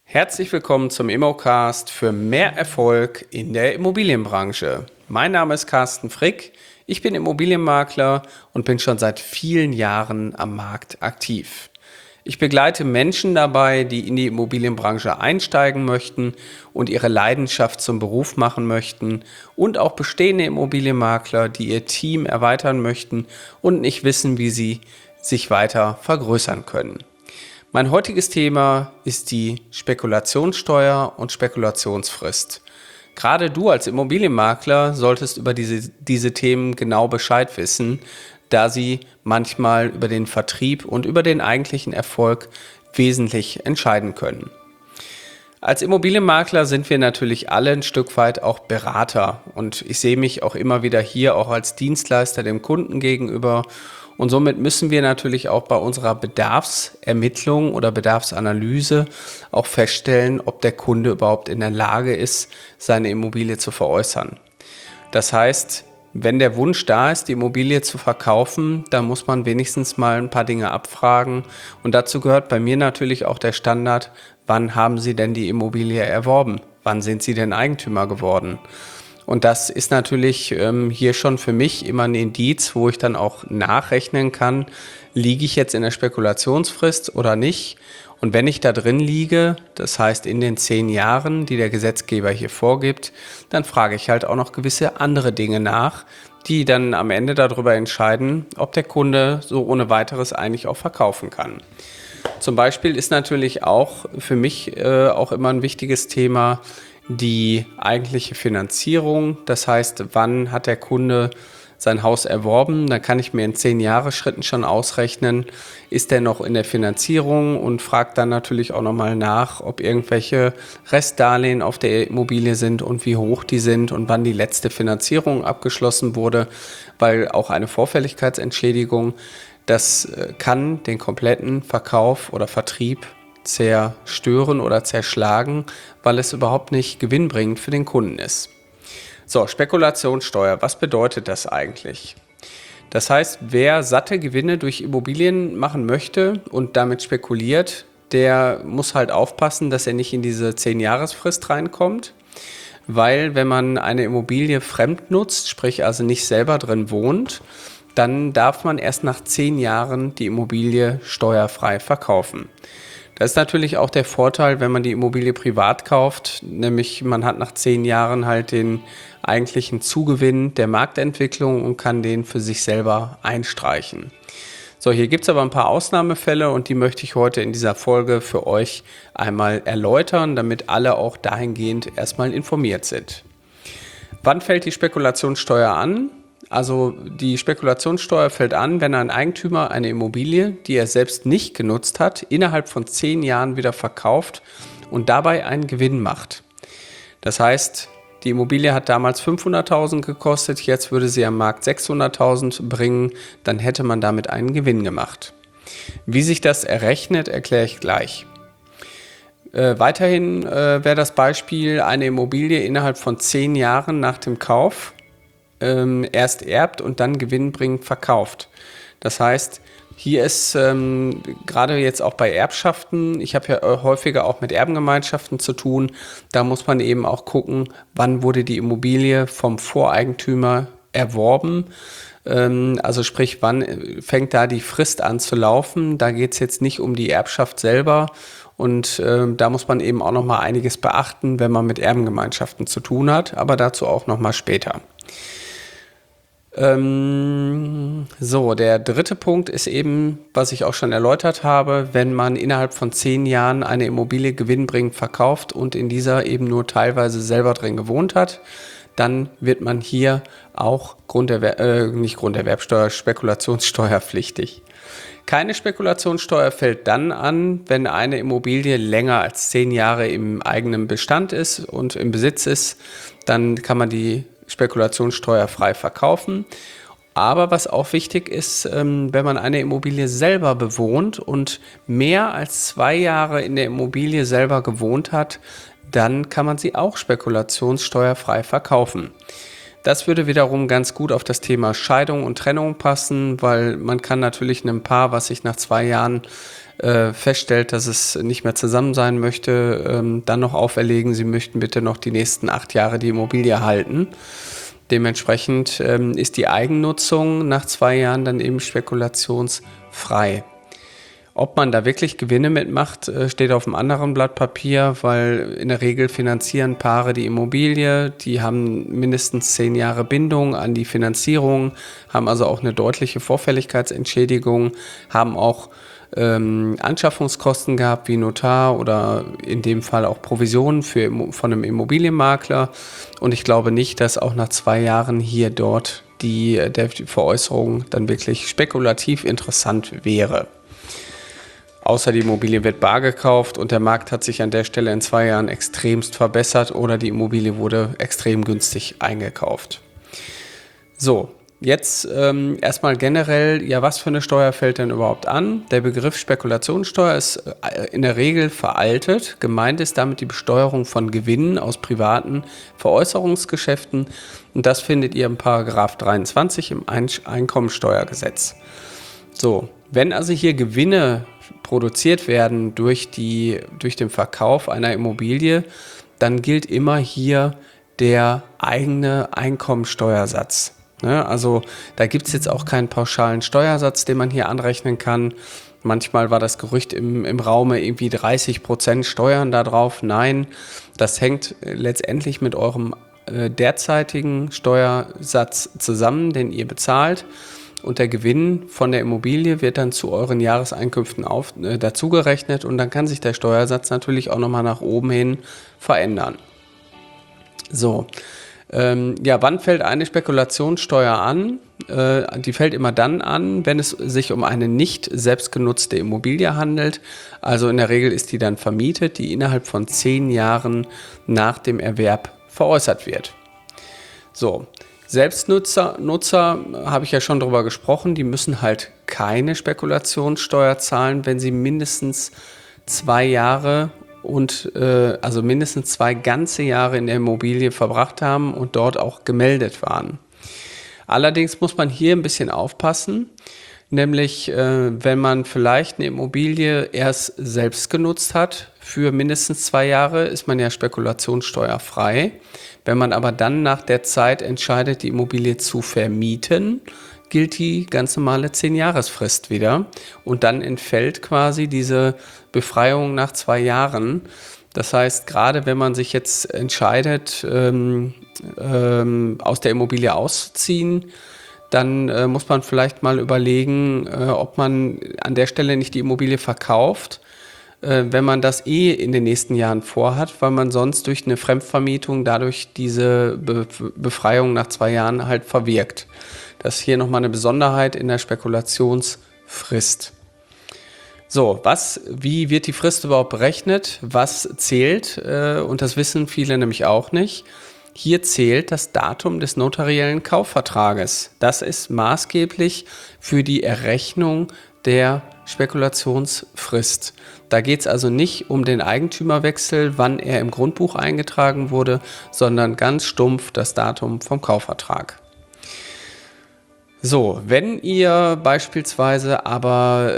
Herzlich willkommen zum Immocast für mehr Erfolg in der Immobilienbranche. Mein Name ist Carsten Frick, ich bin Immobilienmakler und bin schon seit vielen Jahren am Markt aktiv. Ich begleite Menschen dabei, die in die Immobilienbranche einsteigen möchten und ihre Leidenschaft zum Beruf machen möchten, und auch bestehende Immobilienmakler, die ihr Team erweitern möchten und nicht wissen, wie sie sich weiter vergrößern können. Mein heutiges Thema ist die Spekulationssteuer und Spekulationsfrist. Gerade du als Immobilienmakler solltest über diese Themen genau Bescheid wissen, da sie manchmal über den Vertrieb und über den eigentlichen Erfolg wesentlich entscheiden können. Als Immobilienmakler sind wir natürlich alle ein Stück weit auch Berater, und ich sehe mich auch immer wieder hier auch als Dienstleister dem Kunden gegenüber, und somit müssen wir natürlich auch bei unserer Bedarfsermittlung oder Bedarfsanalyse auch feststellen, ob der Kunde überhaupt in der Lage ist, seine Immobilie zu veräußern. Das heißt, wenn der Wunsch da ist, die Immobilie zu verkaufen, dann muss man wenigstens mal ein paar Dinge abfragen. Und dazu gehört bei mir natürlich auch der Standard: Wann haben Sie denn die Immobilie erworben? Wann sind Sie denn Eigentümer geworden? Und das ist natürlich hier schon für mich immer ein Indiz, wo ich dann auch nachrechnen kann, liege ich jetzt in der Spekulationsfrist oder nicht. Und wenn ich da drin liege, das heißt in den 10 Jahren, die der Gesetzgeber hier vorgibt, dann frage ich halt auch noch gewisse andere Dinge nach, die dann am Ende darüber entscheiden, ob der Kunde so ohne weiteres eigentlich auch verkaufen kann. Zum Beispiel ist natürlich auch für mich auch immer ein wichtiges Thema die eigentliche Finanzierung. Das heißt, wann hat der Kunde sein Haus erworben? Dann kann ich mir in 10-Jahre-Schritten schon ausrechnen, ist er noch in der Finanzierung, und frage dann natürlich auch nochmal nach, ob irgendwelche Restdarlehen auf der Immobilie sind und wie hoch die sind und wann die letzte Finanzierung abgeschlossen wurde, weil auch eine Vorfälligkeitsentschädigung, das kann den kompletten Verkauf oder Vertrieb zerstören oder zerschlagen, weil es überhaupt nicht gewinnbringend für den Kunden ist. So, Spekulationssteuer, was bedeutet das eigentlich? Das heißt, wer satte Gewinne durch Immobilien machen möchte und damit spekuliert, der muss halt aufpassen, dass er nicht in diese 10-Jahres-Frist reinkommt, weil wenn man eine Immobilie fremd nutzt, sprich also nicht selber drin wohnt, dann darf man erst nach 10 Jahren die Immobilie steuerfrei verkaufen. Das ist natürlich auch der Vorteil, wenn man die Immobilie privat kauft, nämlich man hat nach 10 Jahren halt den eigentlichen Zugewinn der Marktentwicklung und kann den für sich selber einstreichen. So, hier gibt es aber ein paar Ausnahmefälle, und die möchte ich heute in dieser Folge für euch einmal erläutern, damit alle auch dahingehend erstmal informiert sind. Wann fällt die Spekulationssteuer an? Also die Spekulationssteuer fällt an, wenn ein Eigentümer eine Immobilie, die er selbst nicht genutzt hat, innerhalb von 10 Jahren wieder verkauft und dabei einen Gewinn macht. Das heißt, die Immobilie hat damals 500.000 gekostet, jetzt würde sie am Markt 600.000 bringen, dann hätte man damit einen Gewinn gemacht. Wie sich das errechnet, erkläre ich gleich. Weiterhin wäre das Beispiel eine Immobilie innerhalb von 10 Jahren nach dem Kauf erst erbt und dann gewinnbringend verkauft. Das heißt, hier ist gerade jetzt auch bei Erbschaften, ich habe ja häufiger auch mit Erbengemeinschaften zu tun, da muss man eben auch gucken, wann wurde die Immobilie vom Voreigentümer erworben. Also sprich, wann fängt da die Frist an zu laufen. Da geht es jetzt nicht um die Erbschaft selber, und da muss man eben auch nochmal einiges beachten, wenn man mit Erbengemeinschaften zu tun hat, aber dazu auch nochmal später. So, der dritte Punkt ist eben, was ich auch schon erläutert habe: Wenn man innerhalb von 10 Jahren eine Immobilie gewinnbringend verkauft und in dieser eben nur teilweise selber drin gewohnt hat, dann wird man hier auch Spekulationssteuer pflichtig. Keine Spekulationssteuer fällt dann an, wenn eine Immobilie länger als 10 Jahre im eigenen Bestand ist und im Besitz ist. Dann kann man die Spekulationssteuer frei verkaufen. Aber was auch wichtig ist, wenn man eine Immobilie selber bewohnt und mehr als 2 Jahre in der Immobilie selber gewohnt hat, dann kann man sie auch spekulationssteuerfrei verkaufen. Das würde wiederum ganz gut auf das Thema Scheidung und Trennung passen, weil man kann natürlich einem Paar, was sich nach 2 Jahren feststellt, dass es nicht mehr zusammen sein möchte, dann noch auferlegen, sie möchten bitte noch die nächsten 8 Jahre die Immobilie halten. Dementsprechend ist die Eigennutzung nach 2 Jahren dann eben spekulationsfrei. Ob man da wirklich Gewinne mitmacht, steht auf einem anderen Blatt Papier, weil in der Regel finanzieren Paare die Immobilie, die haben mindestens 10 Jahre Bindung an die Finanzierung, haben also auch eine deutliche Vorfälligkeitsentschädigung, haben auch Anschaffungskosten gehabt wie Notar oder in dem Fall auch Provisionen von einem Immobilienmakler. Und ich glaube nicht, dass auch nach 2 Jahren hier dort die Veräußerung dann wirklich spekulativ interessant wäre. Außer die Immobilie wird bar gekauft und der Markt hat sich an der Stelle in 2 Jahren extremst verbessert oder die Immobilie wurde extrem günstig eingekauft. So, jetzt erstmal generell, ja, was für eine Steuer fällt denn überhaupt an? Der Begriff Spekulationssteuer ist in der Regel veraltet. Gemeint ist damit die Besteuerung von Gewinnen aus privaten Veräußerungsgeschäften und das findet ihr im Paragraph 23 im Einkommensteuergesetz. So, wenn also hier Gewinne produziert werden durch den Verkauf einer Immobilie, dann gilt immer hier der eigene Einkommensteuersatz. Also da gibt es jetzt auch keinen pauschalen Steuersatz, den man hier anrechnen kann. Manchmal war das Gerücht im Raume irgendwie 30% Steuern da drauf. Nein, das hängt letztendlich mit eurem derzeitigen Steuersatz zusammen, den ihr bezahlt. Und der Gewinn von der Immobilie wird dann zu euren Jahreseinkünften dazugerechnet und dann kann sich der Steuersatz natürlich auch nochmal nach oben hin verändern. So, wann fällt eine Spekulationssteuer an? Die fällt immer dann an, wenn es sich um eine nicht selbstgenutzte Immobilie handelt. Also in der Regel ist die dann vermietet, die innerhalb von 10 Jahren nach dem Erwerb veräußert wird. So. Selbstnutzer habe ich ja schon drüber gesprochen, die müssen halt keine Spekulationssteuer zahlen, wenn sie mindestens 2 Jahre also mindestens 2 ganze Jahre in der Immobilie verbracht haben und dort auch gemeldet waren. Allerdings muss man hier ein bisschen aufpassen, nämlich wenn man vielleicht eine Immobilie erst selbst genutzt hat, für mindestens 2 Jahre ist man ja spekulationssteuerfrei. Wenn man aber dann nach der Zeit entscheidet, die Immobilie zu vermieten, gilt die ganz normale 10-Jahresfrist wieder. Und dann entfällt quasi diese Befreiung nach 2 Jahren. Das heißt, gerade wenn man sich jetzt entscheidet, aus der Immobilie auszuziehen, dann muss man vielleicht mal überlegen, ob man an der Stelle nicht die Immobilie verkauft, wenn man das in den nächsten Jahren vorhat, weil man sonst durch eine Fremdvermietung dadurch diese Befreiung nach 2 Jahren halt verwirkt. Das ist hier nochmal eine Besonderheit in der Spekulationsfrist. So, wie wird die Frist überhaupt berechnet? Was zählt? Und das wissen viele nämlich auch nicht. Hier zählt das Datum des notariellen Kaufvertrages. Das ist maßgeblich für die Errechnung der Spekulationsfrist. Da geht es also nicht um den Eigentümerwechsel, wann er im Grundbuch eingetragen wurde, sondern ganz stumpf das Datum vom Kaufvertrag. So, wenn ihr beispielsweise aber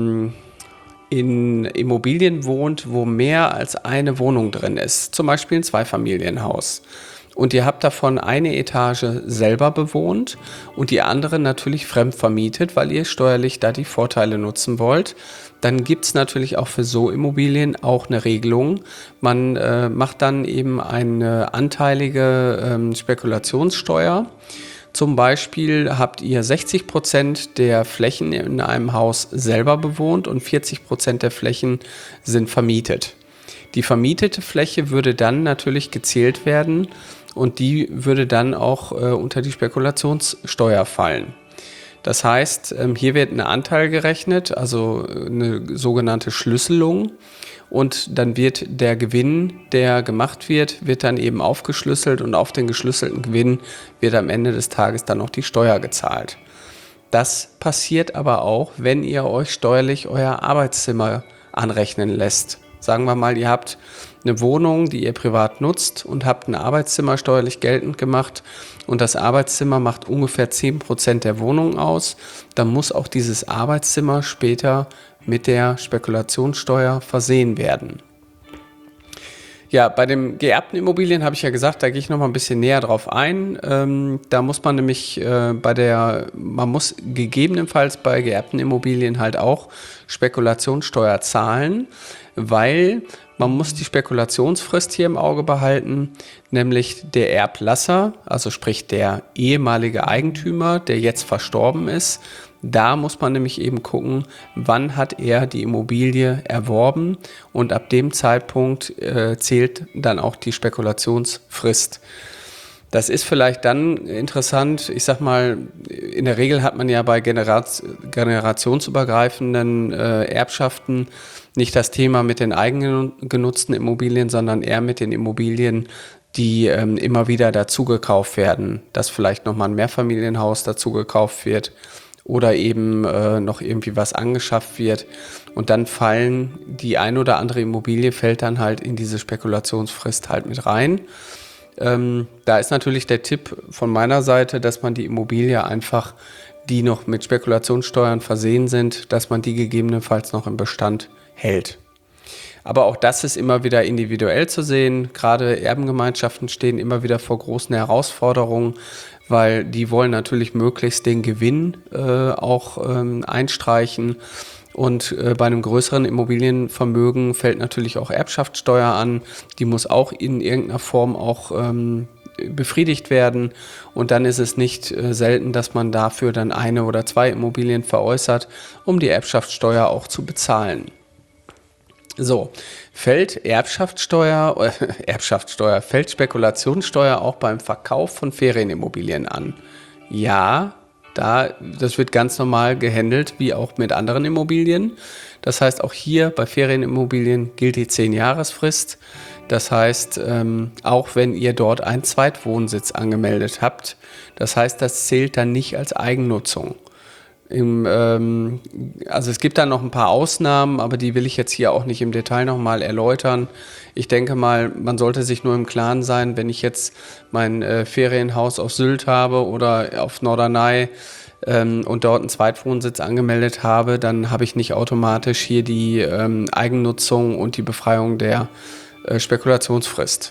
in Immobilien wohnt, wo mehr als eine Wohnung drin ist, zum Beispiel ein Zweifamilienhaus, und ihr habt davon eine Etage selber bewohnt und die andere natürlich fremd vermietet, weil ihr steuerlich da die Vorteile nutzen wollt, dann gibt es natürlich auch für so Immobilien auch eine Regelung. Man macht dann eben eine anteilige Spekulationssteuer. Zum Beispiel habt ihr 60% der Flächen in einem Haus selber bewohnt und 40% der Flächen sind vermietet. Die vermietete Fläche würde dann natürlich gezählt werden und die würde dann auch unter die Spekulationssteuer fallen. Das heißt, hier wird ein Anteil gerechnet, also eine sogenannte Schlüsselung. Und dann wird der Gewinn, der gemacht wird dann eben aufgeschlüsselt und auf den geschlüsselten Gewinn wird am Ende des Tages dann auch die Steuer gezahlt. Das passiert aber auch, wenn ihr euch steuerlich euer Arbeitszimmer anrechnen lässt. Sagen wir mal, ihr habt eine Wohnung, die ihr privat nutzt und habt ein Arbeitszimmer steuerlich geltend gemacht und das Arbeitszimmer macht ungefähr 10% der Wohnung aus, dann muss auch dieses Arbeitszimmer später mit der Spekulationssteuer versehen werden. Ja, bei den geerbten Immobilien habe ich ja gesagt, da gehe ich noch mal ein bisschen näher drauf ein. Da muss man nämlich man muss gegebenenfalls bei geerbten Immobilien halt auch Spekulationssteuer zahlen, weil man muss die Spekulationsfrist hier im Auge behalten, nämlich der Erblasser, also sprich der ehemalige Eigentümer, der jetzt verstorben ist. Da muss man nämlich eben gucken, wann hat er die Immobilie erworben und ab dem Zeitpunkt zählt dann auch die Spekulationsfrist. Das ist vielleicht dann interessant, ich sag mal, in der Regel hat man ja bei generationsübergreifenden Erbschaften nicht das Thema mit den eigengenutzten Immobilien, sondern eher mit den Immobilien, die immer wieder dazugekauft werden, dass vielleicht nochmal ein Mehrfamilienhaus dazugekauft wird oder eben noch irgendwie was angeschafft wird und dann fallen die ein oder andere Immobilie fällt dann halt in diese Spekulationsfrist halt mit rein. Da ist natürlich der Tipp von meiner Seite, dass man die Immobilie einfach, die noch mit Spekulationssteuern versehen sind, dass man die gegebenenfalls noch im Bestand hält. Aber auch das ist immer wieder individuell zu sehen. Gerade Erbengemeinschaften stehen immer wieder vor großen Herausforderungen, weil die wollen natürlich möglichst den Gewinn auch einstreichen. Und bei einem größeren Immobilienvermögen fällt natürlich auch Erbschaftssteuer an. Die muss auch in irgendeiner Form auch befriedigt werden. Und dann ist es nicht selten, dass man dafür dann eine oder zwei Immobilien veräußert, um die Erbschaftssteuer auch zu bezahlen. So, fällt fällt Spekulationssteuer auch beim Verkauf von Ferienimmobilien an? Ja, das wird ganz normal gehandelt, wie auch mit anderen Immobilien. Das heißt, auch hier bei Ferienimmobilien gilt die 10-Jahres-Frist. Das heißt, auch wenn ihr dort einen Zweitwohnsitz angemeldet habt, das heißt, das zählt dann nicht als Eigennutzung. Also es gibt da noch ein paar Ausnahmen, aber die will ich jetzt hier auch nicht im Detail nochmal erläutern. Ich denke mal, man sollte sich nur im Klaren sein, wenn ich jetzt mein Ferienhaus auf Sylt habe oder auf Norderney und dort einen Zweitwohnsitz angemeldet habe, dann habe ich nicht automatisch hier die Eigennutzung und die Befreiung der Spekulationsfrist.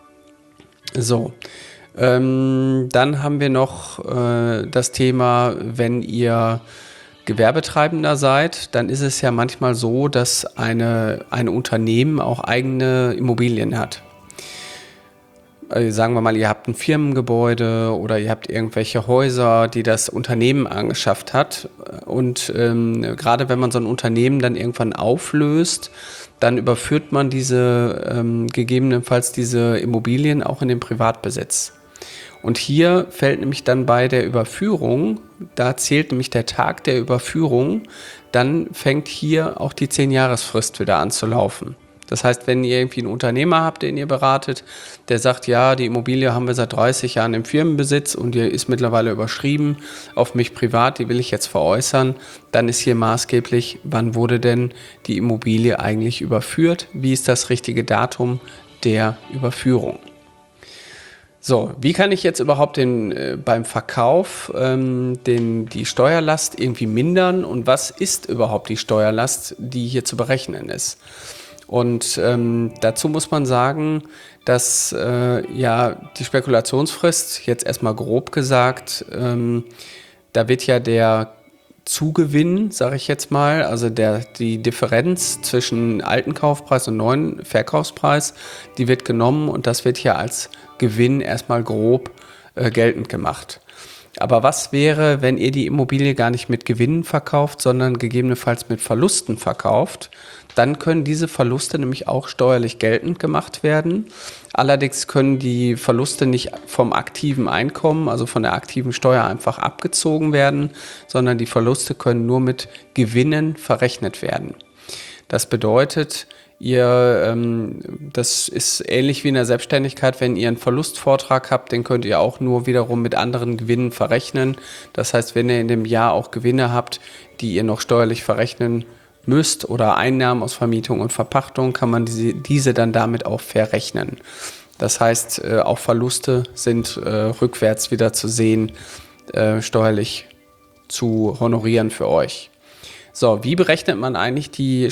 So. Dann haben wir noch das Thema, wenn ihr Gewerbetreibender seid, dann ist es ja manchmal so, dass ein Unternehmen auch eigene Immobilien hat. Sagen wir mal, ihr habt ein Firmengebäude oder ihr habt irgendwelche Häuser, die das Unternehmen angeschafft hat. Und gerade wenn man so ein Unternehmen dann irgendwann auflöst, dann überführt man gegebenenfalls diese Immobilien auch in den Privatbesitz. Und hier fällt nämlich dann bei der Überführung, da zählt nämlich der Tag der Überführung, dann fängt hier auch die 10-Jahres-Frist wieder an zu laufen. Das heißt, wenn ihr irgendwie einen Unternehmer habt, den ihr beratet, der sagt, ja, die Immobilie haben wir seit 30 Jahren im Firmenbesitz und die ist mittlerweile überschrieben auf mich privat, die will ich jetzt veräußern, dann ist hier maßgeblich, wann wurde denn die Immobilie eigentlich überführt? Wie ist das richtige Datum der Überführung? So, wie kann ich jetzt überhaupt beim Verkauf die Steuerlast irgendwie mindern und was ist überhaupt die Steuerlast, die hier zu berechnen ist? Und dazu muss man sagen, dass die Spekulationsfrist, jetzt erstmal grob gesagt, da wird ja der Zugewinn, sage ich jetzt mal, also die Differenz zwischen alten Kaufpreis und neuen Verkaufspreis, die wird genommen und das wird hier als Gewinn erstmal grob geltend gemacht. Aber was wäre, wenn ihr die Immobilie gar nicht mit Gewinnen verkauft, sondern gegebenenfalls mit Verlusten verkauft? Dann können diese Verluste nämlich auch steuerlich geltend gemacht werden. Allerdings können die Verluste nicht vom aktiven Einkommen, also von der aktiven Steuer einfach abgezogen werden, sondern die Verluste können nur mit Gewinnen verrechnet werden. Das bedeutet, das ist ähnlich wie in der Selbstständigkeit, wenn ihr einen Verlustvortrag habt, den könnt ihr auch nur wiederum mit anderen Gewinnen verrechnen. Das heißt, wenn ihr in dem Jahr auch Gewinne habt, die ihr noch steuerlich verrechnen müsst oder Einnahmen aus Vermietung und Verpachtung, kann man diese dann damit auch verrechnen. Das heißt, auch Verluste sind rückwärts wieder zu sehen, steuerlich zu honorieren für euch. So, wie berechnet man eigentlich die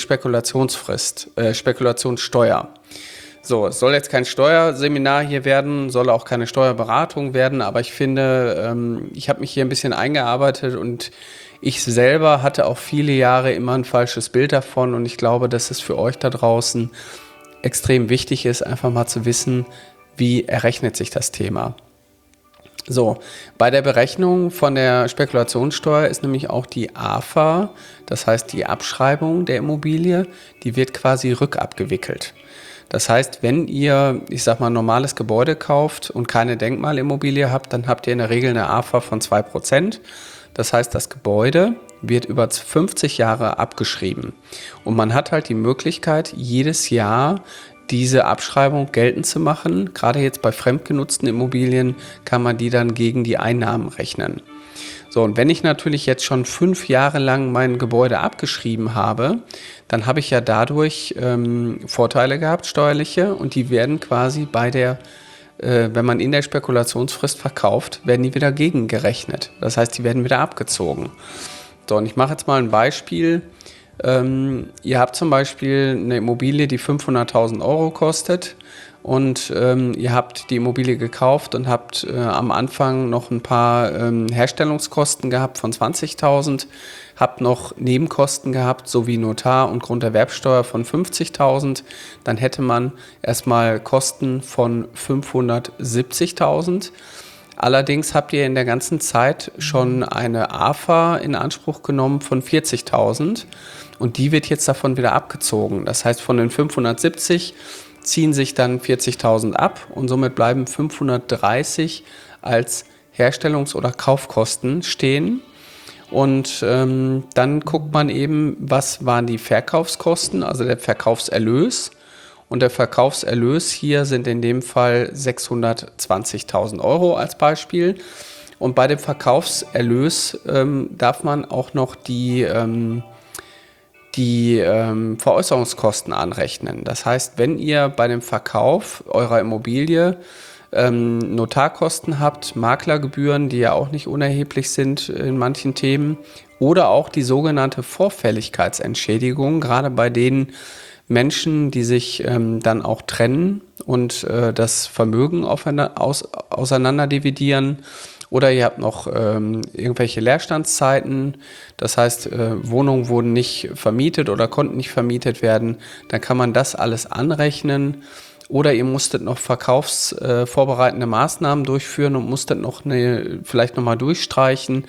Spekulationssteuer? So, es soll jetzt kein Steuerseminar hier werden, soll auch keine Steuerberatung werden, aber ich finde, ich habe mich hier ein bisschen eingearbeitet und ich selber hatte auch viele Jahre immer ein falsches Bild davon und ich glaube, dass es für euch da draußen extrem wichtig ist, einfach mal zu wissen, wie errechnet sich das Thema. So, bei der Berechnung von der Spekulationssteuer ist nämlich auch die AFA, das heißt die Abschreibung der Immobilie, die wird quasi rückabgewickelt. Das heißt, wenn ihr, ich sag mal, ein normales Gebäude kauft und keine Denkmalimmobilie habt, dann habt ihr in der Regel eine AFA von 2%. Das heißt, das Gebäude wird über 50 Jahre abgeschrieben. Und man hat halt die Möglichkeit, jedes Jahr diese Abschreibung geltend zu machen. Gerade jetzt bei fremdgenutzten Immobilien kann man die dann gegen die Einnahmen rechnen. So, und wenn ich natürlich jetzt schon 5 Jahre lang mein Gebäude abgeschrieben habe, dann habe ich ja dadurch Vorteile gehabt, steuerliche, und die werden quasi wenn man in der Spekulationsfrist verkauft, werden die wieder gegengerechnet. Das heißt, die werden wieder abgezogen. So, und ich mache jetzt mal ein Beispiel. Ihr habt zum Beispiel eine Immobilie, die 500.000 Euro kostet und ihr habt die Immobilie gekauft und habt am Anfang noch ein paar Herstellungskosten gehabt von 20.000, habt noch Nebenkosten gehabt, sowie Notar- und Grunderwerbsteuer von 50.000, dann hätte man erstmal Kosten von 570.000. Allerdings habt ihr in der ganzen Zeit schon eine AFA in Anspruch genommen von 40.000 und die wird jetzt davon wieder abgezogen. Das heißt, von den 570 ziehen sich dann 40.000 ab und somit bleiben 530 als Herstellungs- oder Kaufkosten stehen. Und dann guckt man eben, was waren die Verkaufskosten, also der Verkaufserlös. Und der Verkaufserlös hier sind in dem Fall 620.000 Euro als Beispiel. Und bei dem Verkaufserlös darf man auch noch die Veräußerungskosten anrechnen. Das heißt, wenn ihr bei dem Verkauf eurer Immobilie Notarkosten habt, Maklergebühren, die ja auch nicht unerheblich sind in manchen Themen, oder auch die sogenannte Vorfälligkeitsentschädigung, gerade bei den Menschen, die sich dann auch trennen und das Vermögen auseinander dividieren. Oder ihr habt noch irgendwelche Leerstandszeiten, das heißt, Wohnungen wurden nicht vermietet oder konnten nicht vermietet werden, dann kann man das alles anrechnen. Oder ihr musstet noch verkaufsvorbereitende Maßnahmen durchführen und musstet vielleicht nochmal durchstreichen.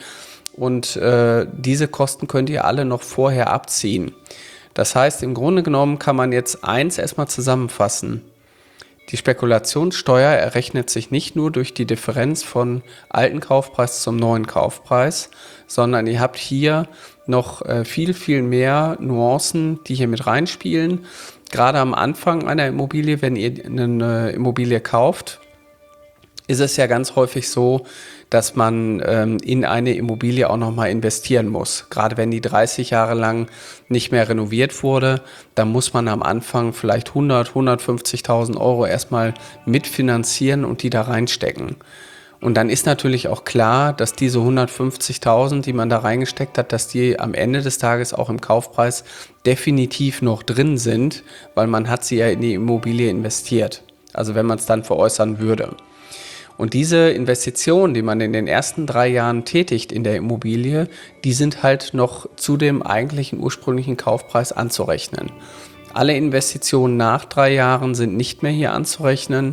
Und diese Kosten könnt ihr alle noch vorher abziehen. Das heißt, im Grunde genommen kann man jetzt eins erstmal zusammenfassen. Die Spekulationssteuer errechnet sich nicht nur durch die Differenz von alten Kaufpreis zum neuen Kaufpreis, sondern ihr habt hier noch viel, viel mehr Nuancen, die hier mit reinspielen. Gerade am Anfang einer Immobilie, wenn ihr eine Immobilie kauft, ist es ja ganz häufig so, dass man in eine Immobilie auch nochmal investieren muss. Gerade wenn die 30 Jahre lang nicht mehr renoviert wurde, dann muss man am Anfang vielleicht 150.000 Euro erstmal mitfinanzieren und die da reinstecken. Und dann ist natürlich auch klar, dass diese 150.000, die man da reingesteckt hat, dass die am Ende des Tages auch im Kaufpreis definitiv noch drin sind, weil man hat sie ja in die Immobilie investiert. Also wenn man es dann veräußern würde. Und diese Investitionen, die man in den ersten 3 Jahren tätigt in der Immobilie, die sind halt noch zu dem eigentlichen ursprünglichen Kaufpreis anzurechnen. Alle Investitionen nach 3 Jahren sind nicht mehr hier anzurechnen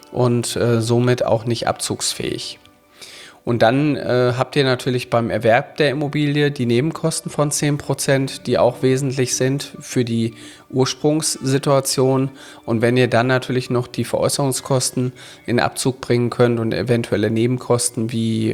und somit auch nicht abzugsfähig. Und dann habt ihr natürlich beim Erwerb der Immobilie die Nebenkosten von 10%, die auch wesentlich sind für die Ursprungssituation. Und wenn ihr dann natürlich noch die Veräußerungskosten in Abzug bringen könnt und eventuelle Nebenkosten wie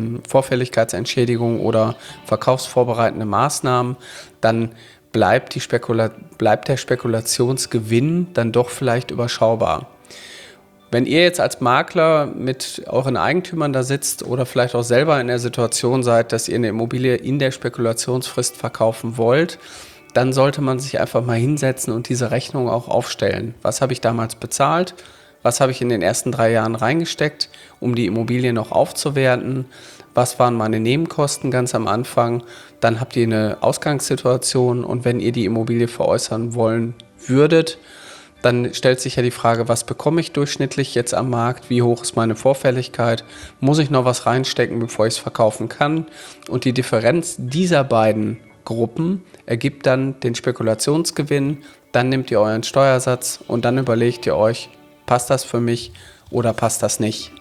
Vorfälligkeitsentschädigung oder verkaufsvorbereitende Maßnahmen, dann bleibt der Spekulationsgewinn dann doch vielleicht überschaubar. Wenn ihr jetzt als Makler mit euren Eigentümern da sitzt oder vielleicht auch selber in der Situation seid, dass ihr eine Immobilie in der Spekulationsfrist verkaufen wollt, dann sollte man sich einfach mal hinsetzen und diese Rechnung auch aufstellen. Was habe ich damals bezahlt? Was habe ich in den ersten 3 Jahren reingesteckt, um die Immobilie noch aufzuwerten? Was waren meine Nebenkosten ganz am Anfang? Dann habt ihr eine Ausgangssituation und wenn ihr die Immobilie veräußern wollen würdet, dann stellt sich ja die Frage, was bekomme ich durchschnittlich jetzt am Markt? Wie hoch ist meine Vorfälligkeit? Muss ich noch was reinstecken, bevor ich es verkaufen kann? Und die Differenz dieser beiden Gruppen ergibt dann den Spekulationsgewinn. Dann nehmt ihr euren Steuersatz und dann überlegt ihr euch, passt das für mich oder passt das nicht?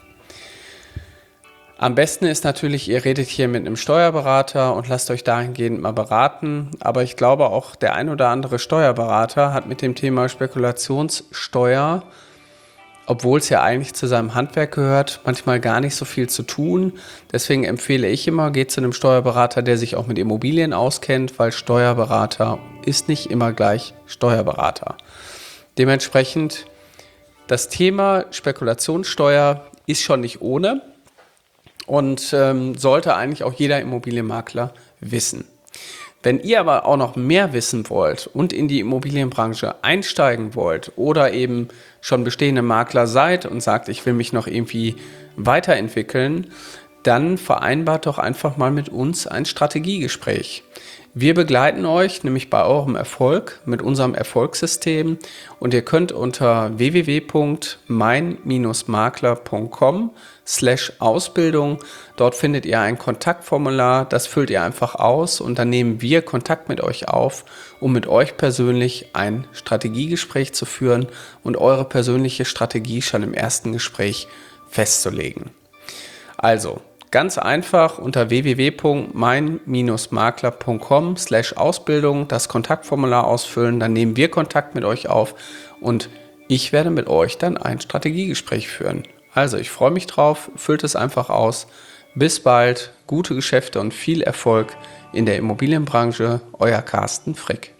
Am besten ist natürlich, ihr redet hier mit einem Steuerberater und lasst euch dahingehend mal beraten. Aber ich glaube auch, der ein oder andere Steuerberater hat mit dem Thema Spekulationssteuer, obwohl es ja eigentlich zu seinem Handwerk gehört, manchmal gar nicht so viel zu tun. Deswegen empfehle ich immer, geht zu einem Steuerberater, der sich auch mit Immobilien auskennt, weil Steuerberater ist nicht immer gleich Steuerberater. Dementsprechend, das Thema Spekulationssteuer ist schon nicht ohne. Und sollte eigentlich auch jeder Immobilienmakler wissen. Wenn ihr aber auch noch mehr wissen wollt und in die Immobilienbranche einsteigen wollt oder eben schon bestehende Makler seid und sagt, ich will mich noch irgendwie weiterentwickeln, dann vereinbart doch einfach mal mit uns ein Strategiegespräch. Wir begleiten euch nämlich bei eurem Erfolg mit unserem Erfolgssystem und ihr könnt unter www.mein-makler.com/Ausbildung, dort findet ihr ein Kontaktformular, das füllt ihr einfach aus und dann nehmen wir Kontakt mit euch auf, um mit euch persönlich ein Strategiegespräch zu führen und eure persönliche Strategie schon im ersten Gespräch festzulegen. Also, ganz einfach unter www.mein-makler.com/Ausbildung das Kontaktformular ausfüllen, dann nehmen wir Kontakt mit euch auf und ich werde mit euch dann ein Strategiegespräch führen. Also ich freue mich drauf, füllt es einfach aus. Bis bald, gute Geschäfte und viel Erfolg in der Immobilienbranche, euer Carsten Frick.